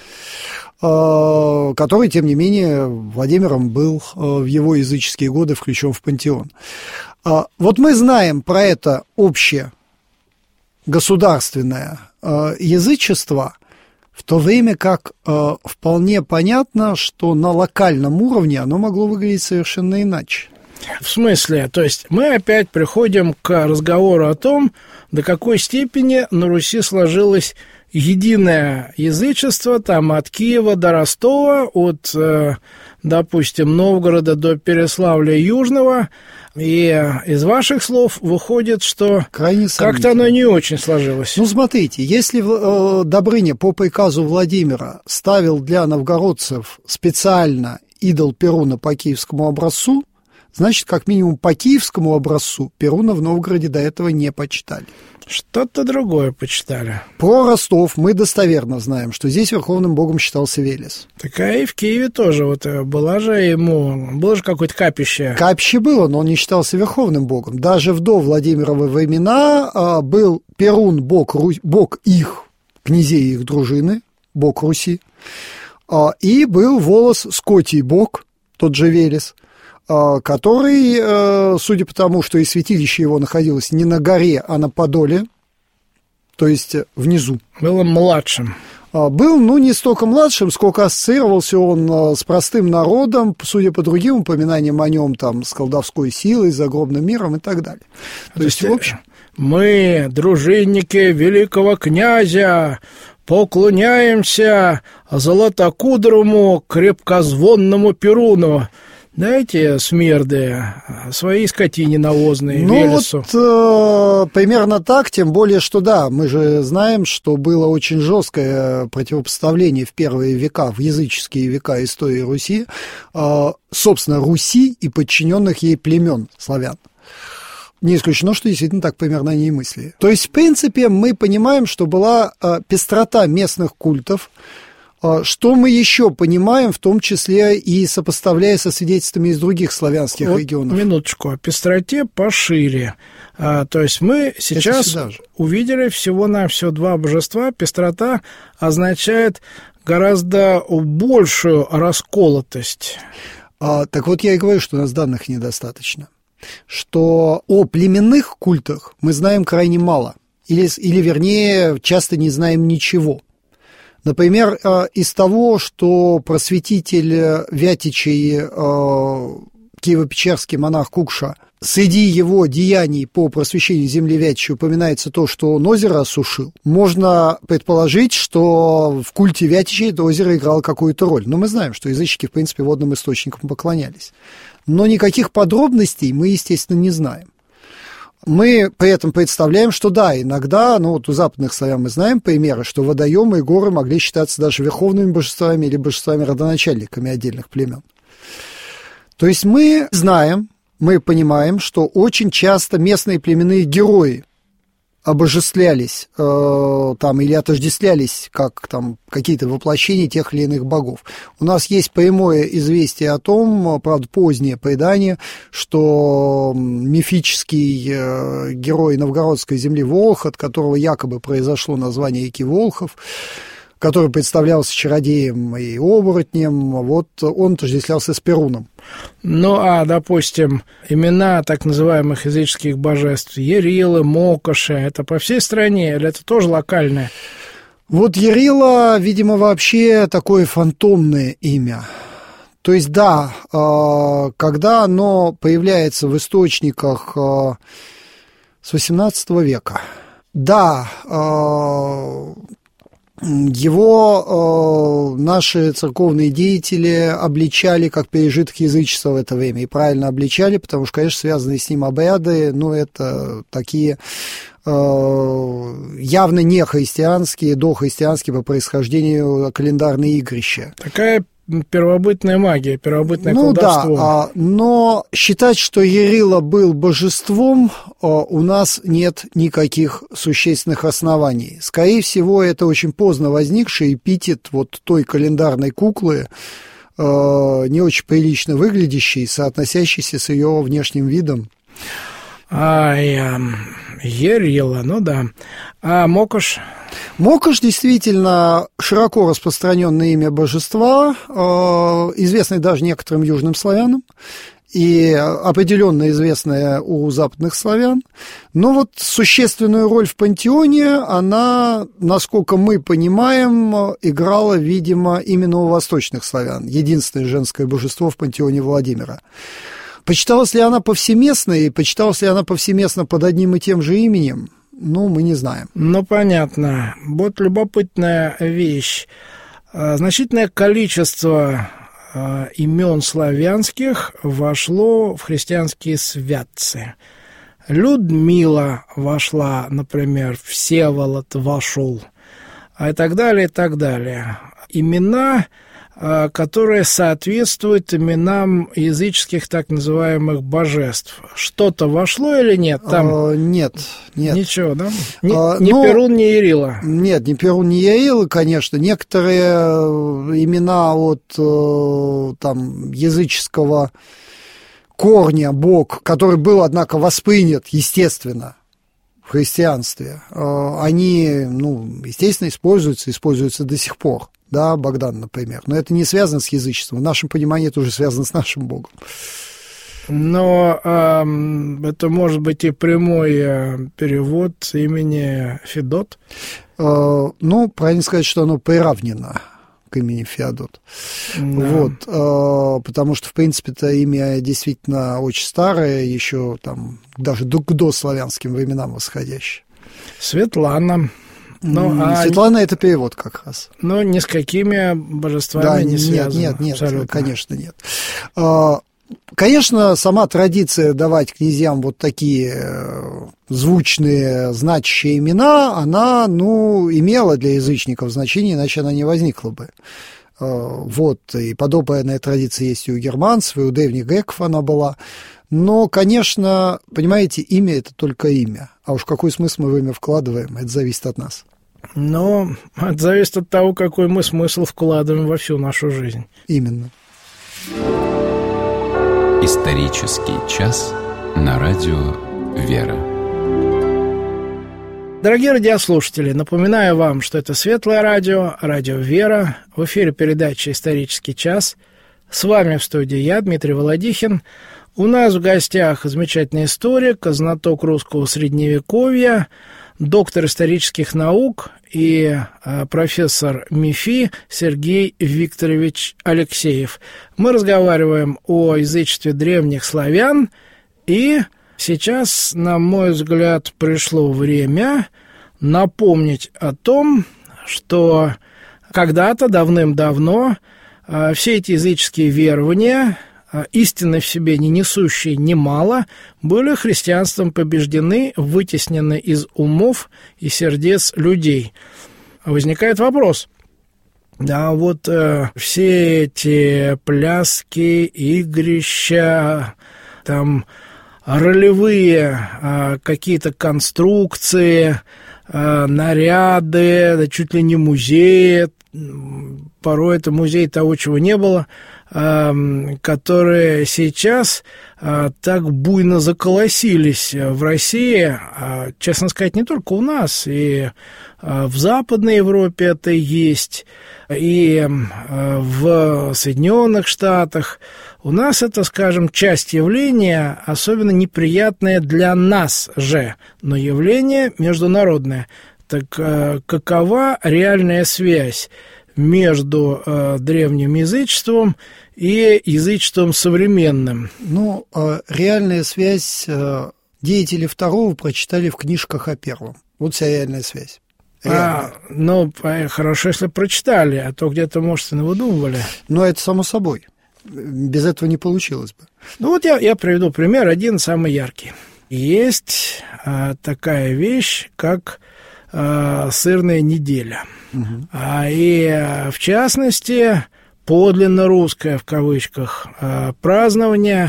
который, тем не менее, Владимиром был в его языческие годы включен в пантеон. Вот мы знаем про это общее государственное язычество, в то время как вполне понятно, что на локальном уровне оно могло выглядеть совершенно иначе. В смысле? То есть мы опять приходим к разговору о том, до какой степени на Руси сложилось единое язычество, там от Киева до Ростова, от, допустим, Новгорода до Переславля Южного, и из ваших слов выходит, что как-то оно не очень сложилось. Ну, смотрите, если э, Добрыня по приказу Владимира ставил для новгородцев специально идол Перуна по киевскому образцу, значит, как минимум по киевскому образцу Перуна в Новгороде до этого не почитали. Что-то другое почитали. Про Ростов мы достоверно знаем, что здесь верховным богом считался Велес. Так а и в Киеве тоже. Вот была же ему... Было же какое-то капище. Капище было, но он не считался верховным богом. Даже в до Владимировы времена а, был Перун, бог, Ру... бог их, князей их дружины, бог Руси, а, и был Волос Скотий бог, тот же Велес, который, судя по тому, что и святилище его находилось не на горе, а на подоле, то есть внизу. Был младшим. Был, ну, не столько младшим, сколько ассоциировался он с простым народом, судя по другим упоминаниям о нем, там, с колдовской силой, загробным миром и так далее. То, то есть, в общем... Мы, дружинники великого князя, поклоняемся золотокудрому крепкозвонному Перуну. Дайте, смерды, свои скотине навозные, ну, Велесу. Вот, э, примерно так, тем более, что да, мы же знаем, что было очень жесткое противопоставление в первые века, в языческие века истории Руси, э, собственно, Руси и подчиненных ей племен славян. Не исключено, что действительно так примерно они и мыслили. То есть, в принципе, мы понимаем, что была э, пестрота местных культов. Что мы еще понимаем, в том числе и сопоставляя со свидетельствами из других славянских вот регионов? Минуточку, о пестроте пошире. А, то есть мы сейчас увидели всего-навсего два божества. Пестрота означает гораздо большую расколотость. А, так вот я и говорю, что у нас данных недостаточно. Что о племенных культах мы знаем крайне мало. Или, или вернее, часто не знаем ничего. Например, из того, что просветитель Вятичей, киево-печерский монах Кукша, среди его деяний по просвещению земли Вятичей упоминается то, что он озеро осушил, можно предположить, что в культе Вятичей это озеро играло какую-то роль. Но мы знаем, что язычники, в принципе, водным источникам поклонялись. Но никаких подробностей мы, естественно, не знаем. Мы при этом представляем, что да, иногда, ну вот у западных славян мы знаем примеры, что водоемы и горы могли считаться даже верховными божествами или божествами-родоначальниками отдельных племен. То есть мы знаем, мы понимаем, что очень часто местные племенные герои обожествлялись э, там, или отождествлялись как там, какие-то воплощения тех или иных богов. У нас есть прямое известие о том, правда, позднее предание, что мифический э, герой новгородской земли Волх, от которого якобы произошло название реки Волхов, который представлялся чародеем и оборотнем, вот он отождествлялся с Перуном. Ну, а, допустим, имена так называемых языческих божеств, Ярилы, Мокоши, это по всей стране или это тоже локальное? Вот Ярила, видимо, вообще такое фантомное имя. То есть, да, когда оно появляется в источниках с восемнадцатого века, да, его э, наши церковные деятели обличали как пережиток язычества в это время. И правильно обличали, потому что, конечно, связанные с ним обряды, ну, это такие э, явно не христианские, дохристианские по происхождению календарные игрища. Такая первобытная магия, первобытное ну, колдовство. Ну да, но считать, что Ярила был божеством, у нас нет никаких существенных оснований. Скорее всего, это очень поздно возникший эпитет вот той календарной куклы, не очень прилично выглядящей, соотносящейся с ее внешним видом. Ай, Ярила, ну да. А Мокош? Мокош действительно широко распространенное имя божества, известное даже некоторым южным славянам и определенно известное у западных славян. Но вот существенную роль в пантеоне она, насколько мы понимаем, играла, видимо, именно у восточных славян. Единственное женское божество в пантеоне Владимира. Почиталась ли она повсеместно, и почиталась ли она повсеместно под одним и тем же именем, ну, мы не знаем. Ну, понятно. Вот любопытная вещь. Значительное количество имен славянских вошло в христианские святцы. Людмила вошла, например, Всеволод вошел, и так далее, и так далее. Имена, которые соответствуют именам языческих так называемых божеств. Что-то вошло или нет? Там... А, нет, нет. Ничего, да? Ни, а, ни но... Перун, ни Ярила. Нет, ни Перун, ни Ярила, конечно. Некоторые имена от там, языческого корня, бог, который был, однако, воспринят, естественно, в христианстве, они, ну, естественно, используются, используются до сих пор. Да, Богдан, например. Но это не связано с язычеством. В нашем понимании это уже связано с нашим Богом. Но э, это может быть и прямой э, перевод имени Федот. Э, ну, правильно сказать, что оно приравнено. к имени Феодот. Да. Вот, потому что, в принципе, это имя действительно очень старое, еще там даже к дославянским временам восходящее. Светлана. Ну, а... Светлана – это перевод как раз. Но ни с какими божествами да, не нет, связано. Нет, нет, абсолютно. Конечно, нет. Конечно, сама традиция давать князьям вот такие звучные, значащие имена, она, ну, имела для язычников значение, иначе она не возникла бы. Вот, и подобная традиция есть и у германцев, и у древних греков она была. Но, конечно, понимаете, имя – это только имя. А уж какой смысл мы в имя вкладываем, это зависит от нас. Но это зависит от того, какой мы смысл вкладываем во всю нашу жизнь. Именно. Исторический час на радио «Вера». Дорогие радиослушатели, напоминаю вам, что это Светлое радио, радио «Вера». В эфире передача «Исторический час». С вами в студии я, Дмитрий Володихин. У нас в гостях замечательный историк, знаток русского средневековья, доктор исторических наук и э, профессор МИФИ Сергей Викторович Алексеев. Мы разговариваем о язычестве древних славян, и сейчас, на мой взгляд, пришло время напомнить о том, что когда-то, давным-давно, э, все эти языческие верования, истины в себе не несущие немало, были христианством побеждены, вытеснены из умов и сердец людей. Возникает вопрос. Да, вот э, все эти пляски, игрища, там ролевые э, какие-то конструкции, э, наряды, да, чуть ли не музеи, порой это музей того, чего не было, которые сейчас так буйно заколосились в России, честно сказать, не только у нас, и в Западной Европе это есть, и в Соединенных Штатах. У нас это, скажем, часть явления, особенно неприятное для нас же, но явление международное. Так какова реальная связь между э, древним язычеством и язычеством современным? Ну, э, реальная связь э, деятели второго прочитали в книжках о первом. Вот вся реальная связь. А, ну, хорошо, если прочитали, а то где-то, может, и навыдумывали. Но это само собой. Без этого не получилось бы. Ну, вот я, я приведу пример, один самый яркий. Есть а, такая вещь, как а, сырная неделя. Угу. А, и, а, в частности, подлинно русское, в кавычках, а, празднование,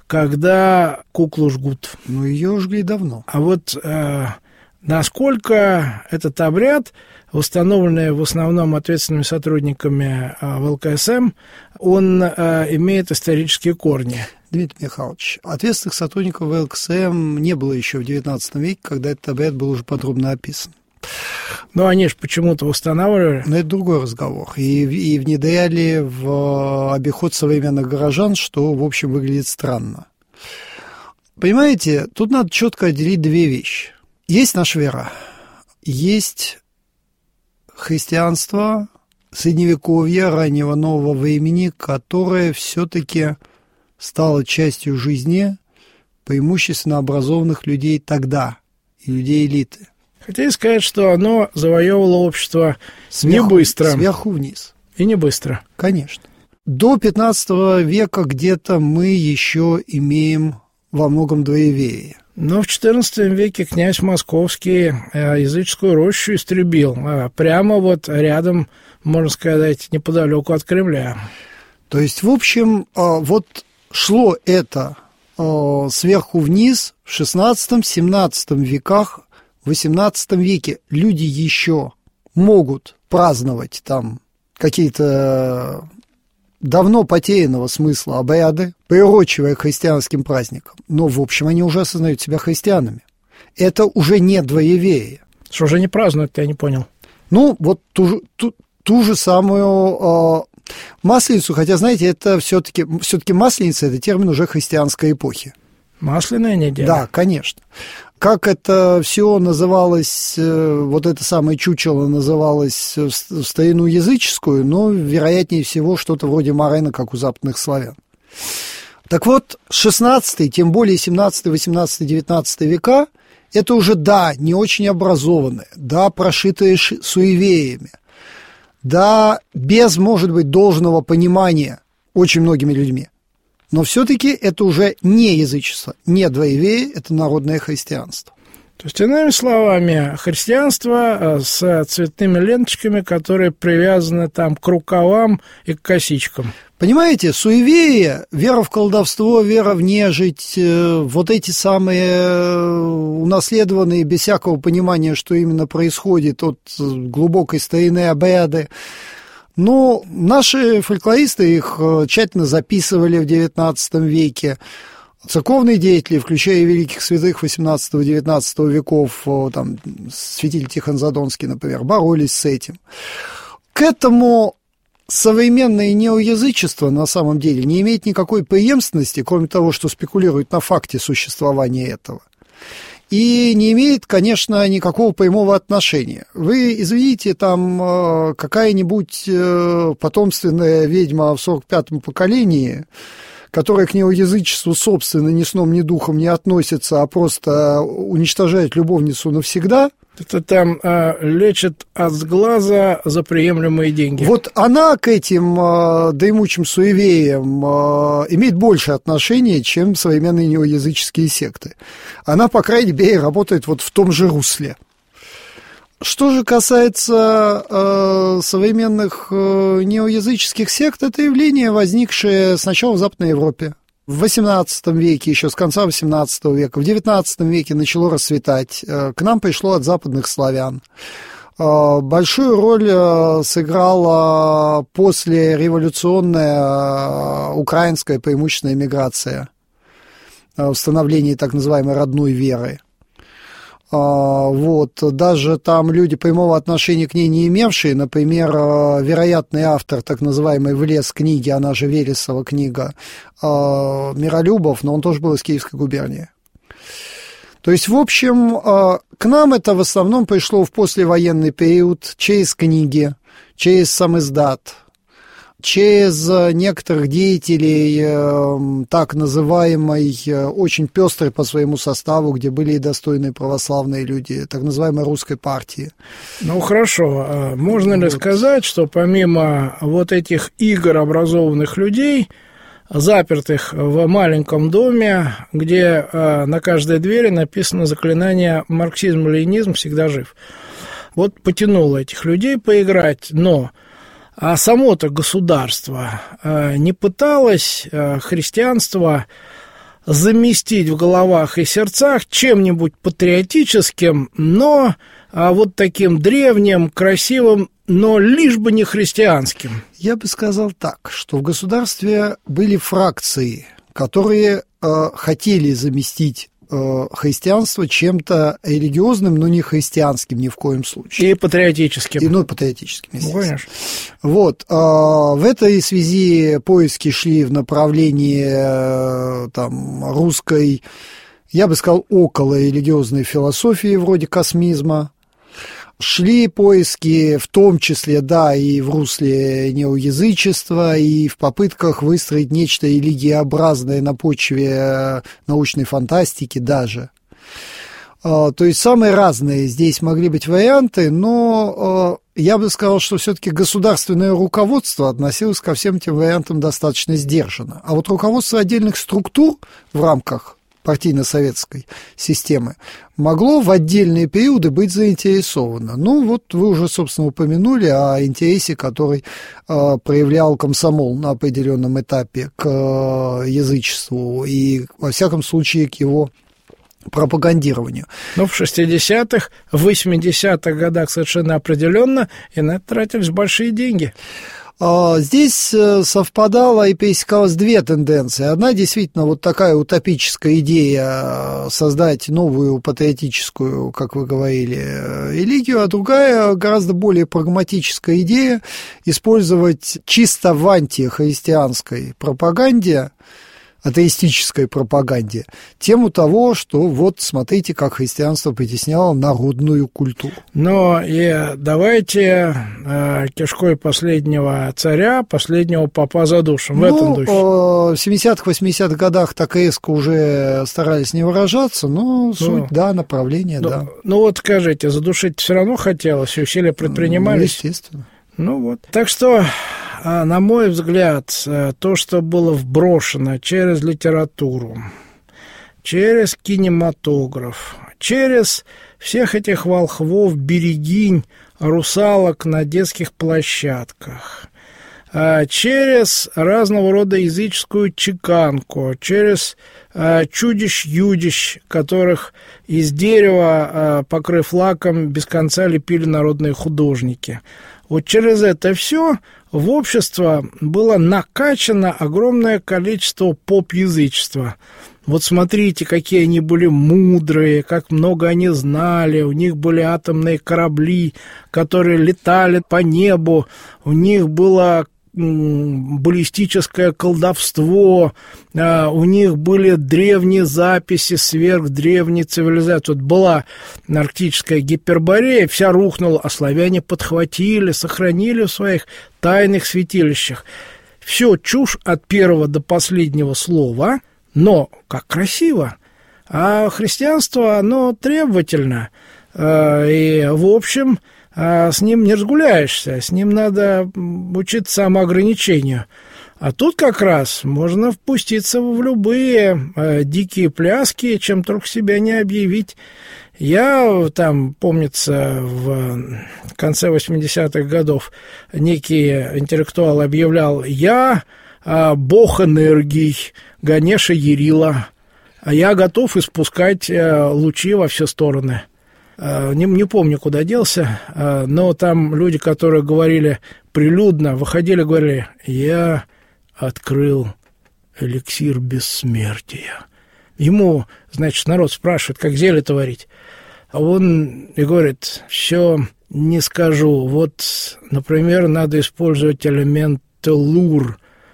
когда куклу жгут. Ну, ее жгли давно. А вот а, насколько этот обряд, установленный в основном ответственными сотрудниками а, в эл ка эс эм, он а, имеет исторические корни? Дмитрий Михайлович, ответственных сотрудников в эл ка эс эм не было еще в девятнадцатом веке, когда этот обряд был уже подробно описан. Но они же почему-то устанавливали. Но это другой разговор. И, и внедряли в обиход современных горожан, что, в общем, выглядит странно. Понимаете, тут надо четко отделить две вещи. Есть наша вера, есть христианство, средневековье, раннего нового времени, которое все-таки стало частью жизни преимущественно образованных людей тогда и людей элиты. Хотели сказать, что оно завоевывало общество сверху, не быстро. Сверху вниз. И не быстро. Конечно. До пятнадцатого века где-то мы еще имеем во многом двоеверие. Но в четырнадцатом веке князь Московский языческую рощу истребил. Прямо вот рядом, можно сказать, неподалеку от Кремля. То есть, в общем, вот шло это сверху вниз в шестнадцатом-семнадцатом веках. В восемнадцатом веке люди еще могут праздновать там какие-то давно потерянного смысла обряды, приурочивая к христианским праздникам. Но, в общем, они уже осознают себя христианами. Это уже не двоеверие. Что же не празднуют, я не понял. Ну, вот ту, ту, ту же самую э, Масленицу, хотя, знаете, это все-таки все-таки Масленица – это термин уже христианской эпохи. Масляная неделя? Да, конечно. Как это все называлось, вот это самое чучело называлось в старину языческую, но, вероятнее всего, что-то вроде морена, как у западных славян. Так вот, шестнадцатый, тем более семнадцатый, восемнадцатый, девятнадцатый века, это уже, да, не очень образованные, да, прошитые суевериями, да, без, может быть, должного понимания очень многими людьми. Но все-таки это уже не язычество, не двоеверие, это народное христианство. То есть, иными словами, христианство с цветными ленточками, которые привязаны там к рукавам и к косичкам. Понимаете, суеверие, вера в колдовство, вера в нежить, вот эти самые унаследованные без всякого понимания, что именно происходит от глубокой старины обряды. Но наши фольклористы их тщательно записывали в девятнадцатом веке. Церковные деятели, включая великих святых восемнадцатого-девятнадцатого веков, там, святитель Тихон Задонский, например, боролись с этим. К этому современное неоязычество на самом деле не имеет никакой преемственности, кроме того, что спекулирует на факте существования этого. И не имеет, конечно, никакого прямого отношения. Вы, извините, там какая-нибудь потомственная ведьма в сорок пятом поколении, которая к неоязычеству, собственно, ни сном, ни духом не относится, а просто уничтожает любовницу навсегда. Это там э, лечит от сглаза за приемлемые деньги. Вот она к этим э, дремучим суевериям э, имеет больше отношения, чем современные неоязыческие секты. Она, по крайней мере, работает вот в том же русле. Что же касается э, современных э, неоязыческих сект, это явление, возникшее сначала в Западной Европе. В восемнадцатом веке, еще с конца восемнадцатого века, в девятнадцатом веке начало расцветать. К нам пришло от западных славян. Большую роль сыграла послереволюционная украинская преимущественная миграция в становлении так называемой родной веры. Вот. Даже там люди прямого отношения к ней не имевшие, например, вероятный автор так называемой «Влез» книги, она же Вересова книга, Миролюбов, но он тоже был из Киевской губернии. То есть, в общем, к нам это в основном пришло в послевоенный период через книги, через самиздат, через некоторых деятелей так называемой, очень пестрой по своему составу, где были и достойные православные люди, так называемой русской партии. Ну, хорошо. Можно ли вот сказать, что помимо вот этих игр образованных людей, запертых в маленьком доме, где на каждой двери написано заклинание «Марксизм-ленинизм всегда жив», вот потянуло этих людей поиграть, но... А само-то государство не пыталось христианство заместить в головах и сердцах чем-нибудь патриотическим, но вот таким древним, красивым, но лишь бы не христианским? Я бы сказал так, что в государстве были фракции, которые хотели заместить христианство чем-то религиозным, но не христианским ни в коем случае. И патриотическим. И, ну, патриотическим, естественно. Ну, конечно. Вот. В этой связи поиски шли в направлении там, русской, я бы сказал, околорелигиозной философии, вроде космизма. Шли поиски, в том числе, да, и в русле неоязычества, и в попытках выстроить нечто религиообразное на почве научной фантастики даже. То есть самые разные здесь могли быть варианты, но я бы сказал, что все-таки государственное руководство относилось ко всем этим вариантам достаточно сдержанно. А вот руководство отдельных структур в рамках партийно-советской системы могло в отдельные периоды быть заинтересовано. Ну, вот вы уже, собственно, упомянули о интересе, который э, проявлял комсомол на определенном этапе к э, язычеству и, во всяком случае, к его пропагандированию. Ну, в шестидесятых, в восьмидесятых годах совершенно определенно, и на это тратились большие деньги. Здесь совпадало и пересекалось две тенденции. Одна действительно вот такая утопическая идея создать новую патриотическую, как вы говорили, религию, а другая гораздо более прагматическая идея использовать чисто в антихристианской пропаганде атеистической пропаганде, тему того, что вот смотрите, как христианство притесняло народную культуру. Но и давайте э, кишкой последнего царя, последнего попа задушим, в ну, этом духе. Э, в семидесятых-восьмидесятых годах так резко уже старались не выражаться, но ну, суть, да, направление, ну, да. Ну вот скажите, задушить все равно хотелось, и усилия предпринимались? Ну, естественно. Ну вот. Так что, на мой взгляд, то, что было вброшено через литературу, через кинематограф, через всех этих волхвов, берегинь, русалок на детских площадках, через разного рода языческую чеканку, через чудищ-юдищ, которых из дерева, покрыв лаком, без конца лепили народные художники. Вот через это все в общество было накачано огромное количество поп-язычества. Вот смотрите, какие они были мудрые, как много они знали, у них были атомные корабли, которые летали по небу, у них было баллистическое колдовство, у них были древние записи сверхдревней цивилизации. Вот была арктическая Гиперборея, вся рухнула, а славяне подхватили, сохранили в своих тайных святилищах. Все чушь от первого до последнего слова, но как красиво. А христианство, оно требовательно. И, в общем, с ним не разгуляешься, с ним надо учиться самоограничению. А тут как раз можно впуститься в любые э, дикие пляски, чем только себя не объявить. Я там, помнится, в конце восьмидесятых годов некий интеллектуал объявлял: «Я э, бог энергий, Ганеша Ярила, а я готов испускать э, лучи во все стороны». Не, не помню, куда делся, но там люди, которые говорили прилюдно, выходили, говорили: «Я открыл эликсир бессмертия». Ему, значит, народ спрашивает, как зелье-то варить. А он и говорит: «Все не скажу. Вот, например, надо использовать элемент теллур.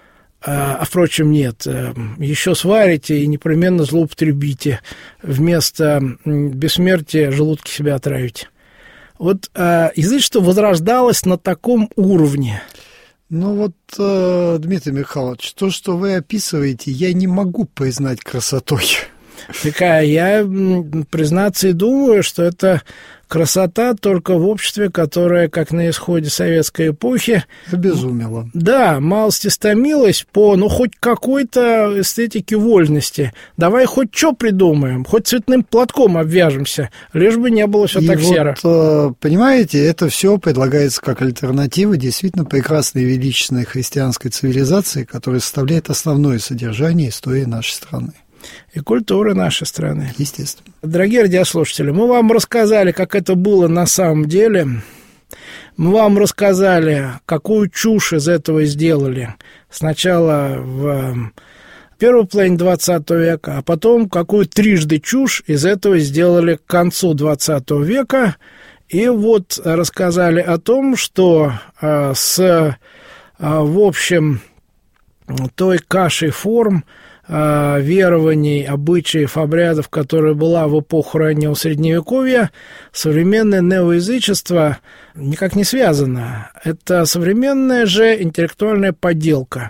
А, а, впрочем, нет, еще сварите и непременно злоупотребите. Вместо бессмертия желудки себя отравите». Вот а, язычество возрождалось на таком уровне. Ну вот, Дмитрий Михайлович, то, что вы описываете, я не могу признать красотой. Так, а я, признаться, и думаю, что это красота только в обществе, которое, как на исходе советской эпохи, обезумело. Да, малость истомилась по, ну, хоть какой-то эстетике вольности. Давай хоть что придумаем, хоть цветным платком обвяжемся, лишь бы не было все так вот, серо. Понимаете, это все предлагается как альтернатива действительно прекрасной и величественной христианской цивилизации, которая составляет основное содержание истории нашей страны. И культуры нашей страны. Естественно. Дорогие радиослушатели, мы вам рассказали, как это было на самом деле. Мы вам рассказали, какую чушь из этого сделали. Сначала в первой половине двадцатого века, а потом какую трижды чушь из этого сделали к концу двадцатого века. И вот рассказали о том, что а, с, а, в общем, той кашей форм, верований, обычаев, обрядов, которая была в эпоху раннего Средневековья, современное неоязычество никак не связано. Это современная же интеллектуальная подделка.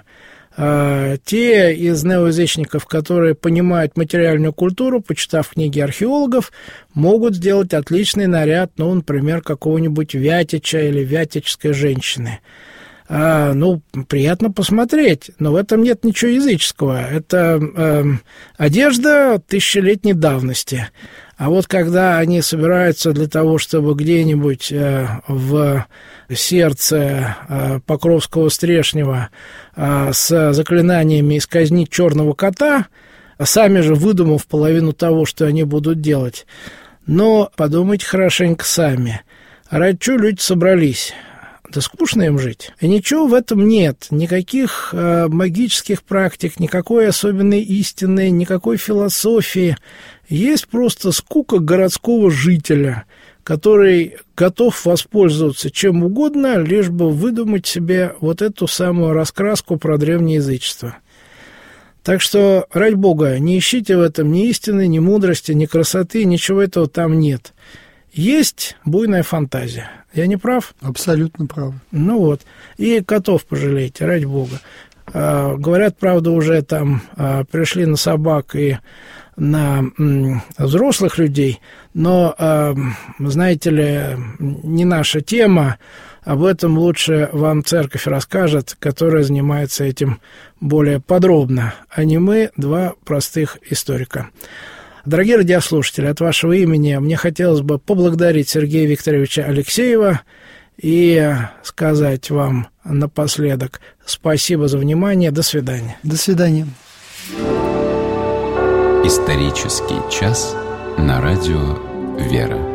Те из неоязычников, которые понимают материальную культуру, почитав книги археологов, могут сделать отличный наряд, ну, например, какого-нибудь Вятича или вятической женщины. А, ну, приятно посмотреть, но в этом нет ничего языческого. Это э, одежда тысячелетней давности. А вот когда они собираются для того, чтобы где-нибудь э, в сердце э, Покровского Стрешнего э, с заклинаниями исказнить черного кота, сами же выдумав половину того, что они будут делать. Но подумайте хорошенько сами. Ради чего люди собрались? Да скучно им жить. И ничего в этом нет. Никаких э, магических практик, никакой особенной истины, никакой философии. Есть просто скука городского жителя, который готов воспользоваться чем угодно, лишь бы выдумать себе вот эту самую раскраску про древнее язычество. Так что, ради бога, не ищите в этом ни истины, ни мудрости, ни красоты, ничего этого там нет. Есть буйная фантазия. Я не прав? Абсолютно прав. Ну вот. И котов пожалейте, ради бога. А, говорят, правда, уже там а, пришли на собак и на м, взрослых людей, но, а, знаете ли, не наша тема. Об этом лучше вам церковь расскажет, которая занимается этим более подробно, а не мы, два простых историка. Дорогие радиослушатели, от вашего имени мне хотелось бы поблагодарить Сергея Викторовича Алексеева и сказать вам напоследок спасибо за внимание. До свидания. До свидания. Исторический час на радио «Вера».